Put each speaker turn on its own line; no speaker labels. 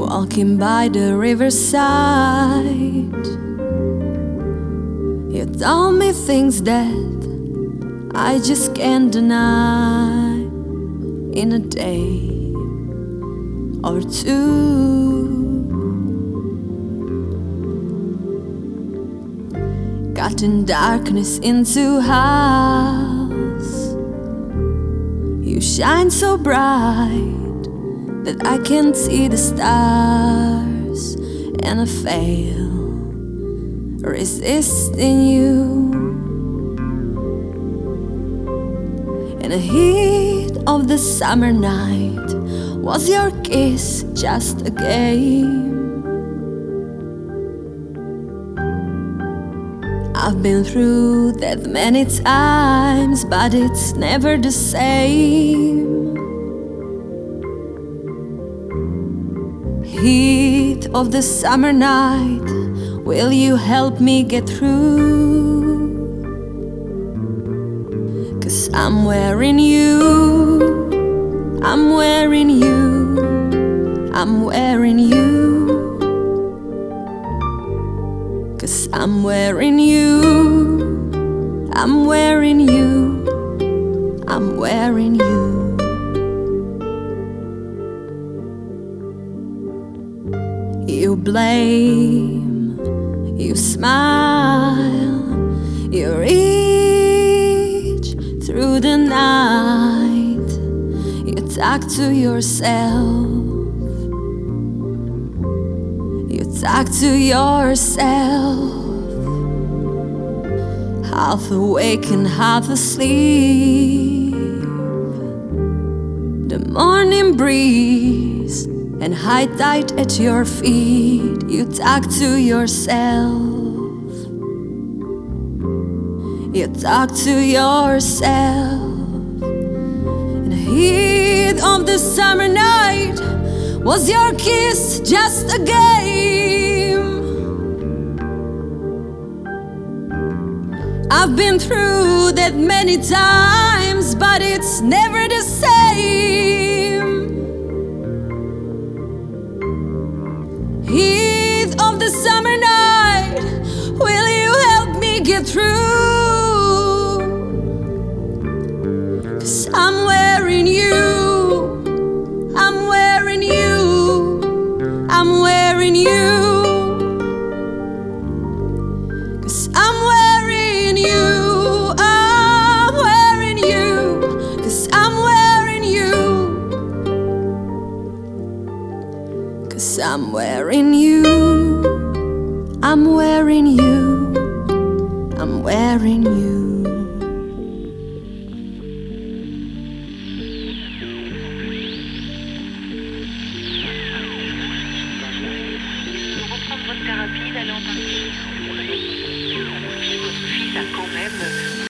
walking by the riverside. You told me things that I just can't deny. In a day or two, cutting darkness into house. You shine so bright that I can't see the stars, and I fail resisting you. In the heat of the summer night, was your kiss just a game? I've been through that many times, but it's never the same. Heat of the summer night, will you help me get through? 'Cause I'm wearing you, I'm wearing you, I'm wearing you. 'Cause I'm wearing you, I'm wearing you, I'm wearing you. You blame, you smile, you reach through the night. You talk to yourself, you talk to yourself, half awake and half asleep. The morning breeze and high tide at your feet. You talk to yourself, you talk to yourself. In the heat of the summer night, was your kiss just a game? I've been through that many times, but it's never the same. Heat of the summer night, will you help me get through? 'Cause I'm wearing you, I'm wearing you, I'm wearing you. 'Cause I'm wearing you, I'm wearing you. 'Cause I'm wearing you. 'Cause I'm wearing you, I'm wearing you, I'm wearing you.
Pour reprendre votre thérapie, d'aller en partie. Votre fils a quand même